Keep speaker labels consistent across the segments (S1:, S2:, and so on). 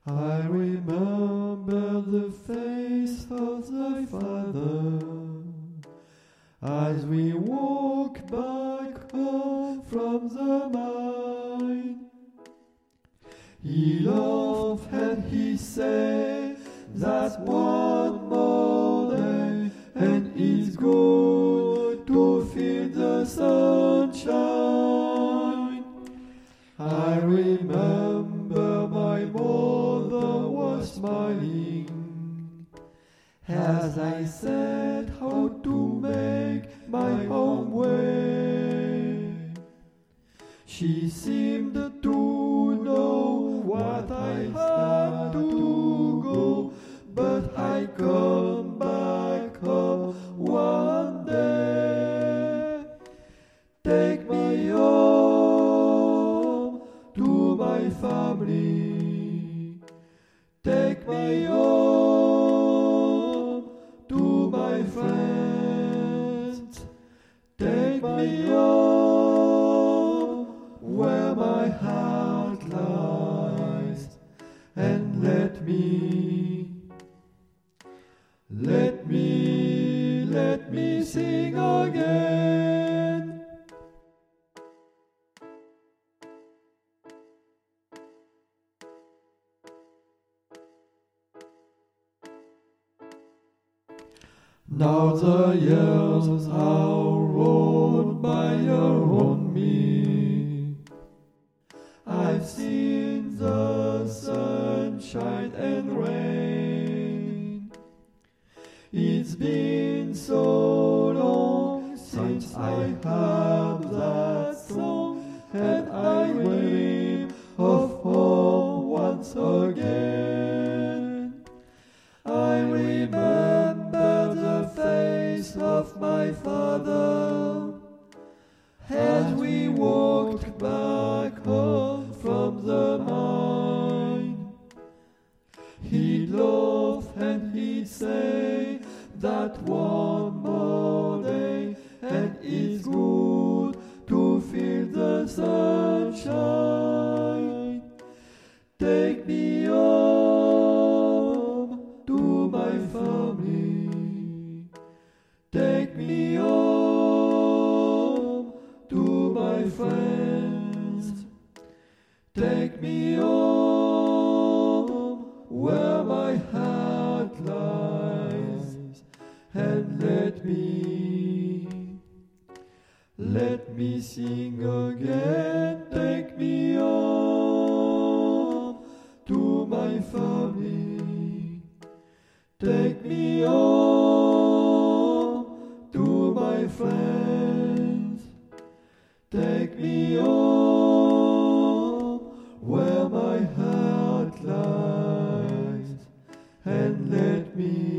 S1: I remember the face of thy father as we walk back home from the mine. He laughed and he said that one more day and it's good to feel the sunshine. I remember my mother was smiling as I said how to make my home way. She seemed to know what I had to go, but I come back home one day. Take me home to my family. Take me home to my friends. Take me home where my heart lies, and let me sing again. Now the years are rolled by around me. I've seen the sunshine and rain. It's been so long since I heard that song, and I dream of home once again. I remember the face of my father as we walked back home from the mine. He'd laugh and he'd say that one more day and it's good to feel the sunshine. Take me home to my family. Take me home to my friends. Take me home where my heart lies, and let me sing again. Take me home to my family. Take me home to my friends. Take me home where my heart lies, and let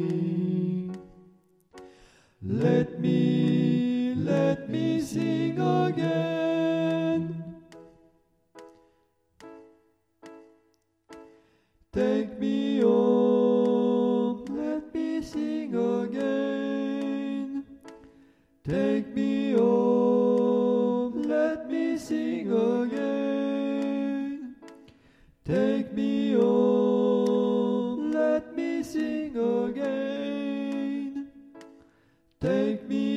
S1: me sing again. Take me home, let me sing again. Take me home, let me sing again. Take me home, let me sing again. Take me